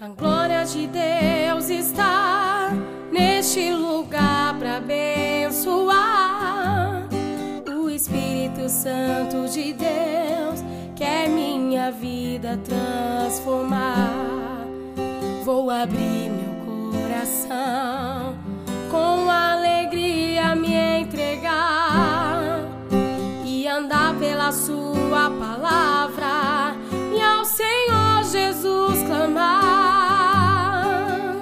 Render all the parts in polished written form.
A glória de Deus está neste lugar para abençoar. O Espírito Santo de Deus quer minha vida transformar. Vou abrir meu coração, com alegria me entregar e andar pela sua palavra e ao Senhor Jesus clamar.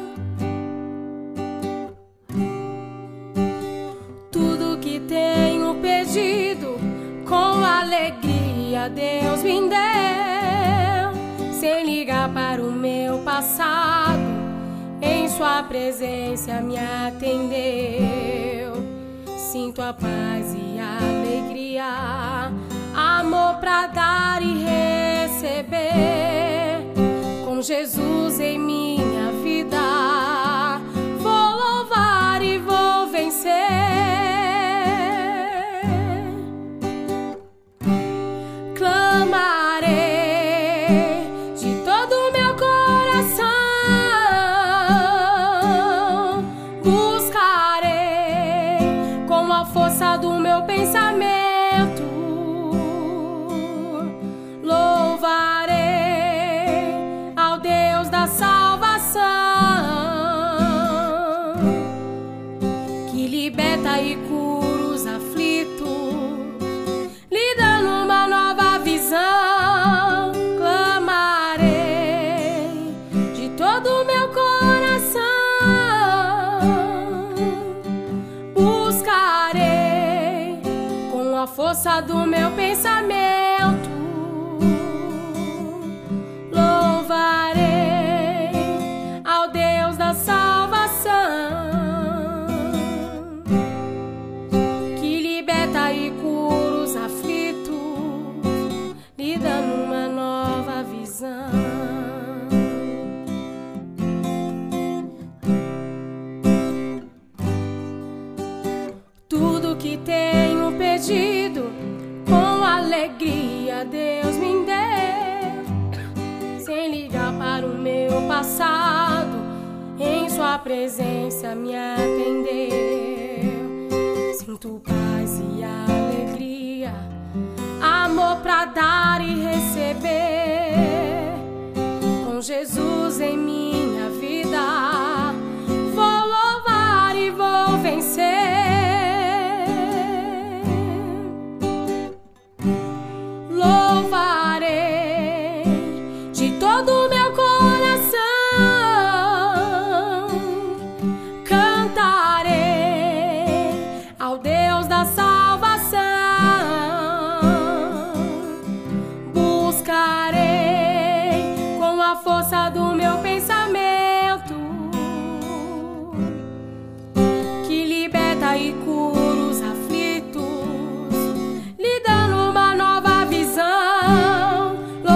Tudo que tenho pedido, com alegria Deus me deu, sem ligar para o meu passado, em sua presença me atendeu. Sinto a paz e a alegria, amor pra dar e receber. Com Jesus em minha vida, vou louvar e vou vencer. Clamarei de todo o meu coração, buscarei com a força do meu pensamento, louvarei ao Deus da salvação, que liberta e cura os aflitos, lhe dando uma nova visão. Clamarei de todo o meu coração, buscarei com a força do meu pensamento, louvarei ao Deus da salvação, que liberta e cura os aflitos, lhe dando uma nova visão. Tudo que tenho pedido, com alegria Deus me deu, sem ligar para o meu passado, em sua presença me atendeu. Sinto paz e alegria, amor pra dar e receber. Com Jesus em minha vida, vou louvar e vou vencer. Louvarei de todo o meu coração, cantarei ao Deus da salvação, buscarei com a força do meu pensamento, que liberta e cura os aflitos, lhe dando uma nova visão.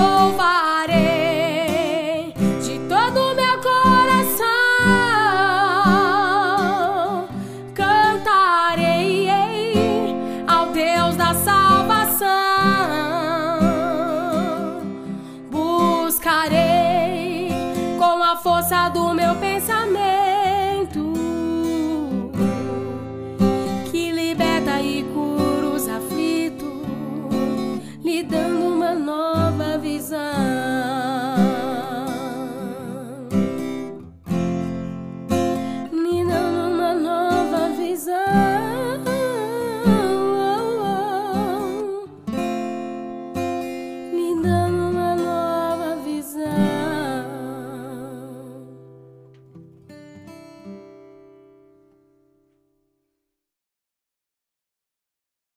Louvarei de todo o meu coração, cantarei ao Deus da salvação, buscarei com a força do meu pensamento, que liberta e cura os aflitos, lhe dando uma nova visão. Lhe dando uma nova visão.